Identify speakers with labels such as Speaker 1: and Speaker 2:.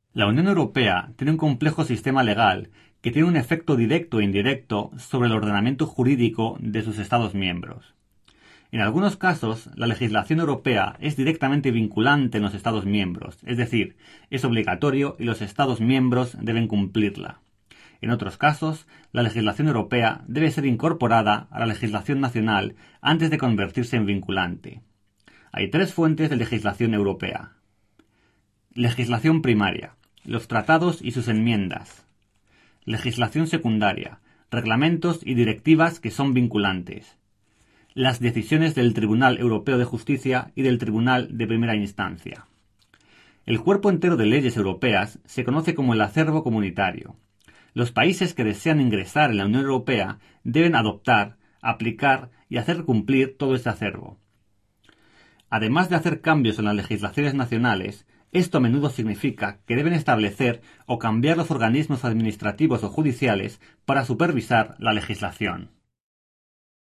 Speaker 1: La Unión Europea tiene un complejo sistema legal que tiene un efecto directo e indirecto sobre el ordenamiento jurídico de sus Estados miembros. En algunos casos, la legislación europea es directamente vinculante en los Estados miembros, es decir, es obligatorio y los Estados miembros deben cumplirla. En otros casos, la legislación europea debe ser incorporada a la legislación nacional antes de convertirse en vinculante. Hay tres fuentes de legislación europea. Legislación primaria, los tratados y sus enmiendas. Legislación secundaria, reglamentos y directivas que son vinculantes. Las decisiones del Tribunal Europeo de Justicia y del Tribunal de Primera Instancia. El cuerpo entero de leyes europeas se conoce como el acervo comunitario. Los países que desean ingresar en la Unión Europea deben adoptar, aplicar y hacer cumplir todo este acervo. Además de hacer cambios en las legislaciones nacionales, esto a menudo significa que deben establecer o cambiar los organismos administrativos o judiciales para supervisar la legislación.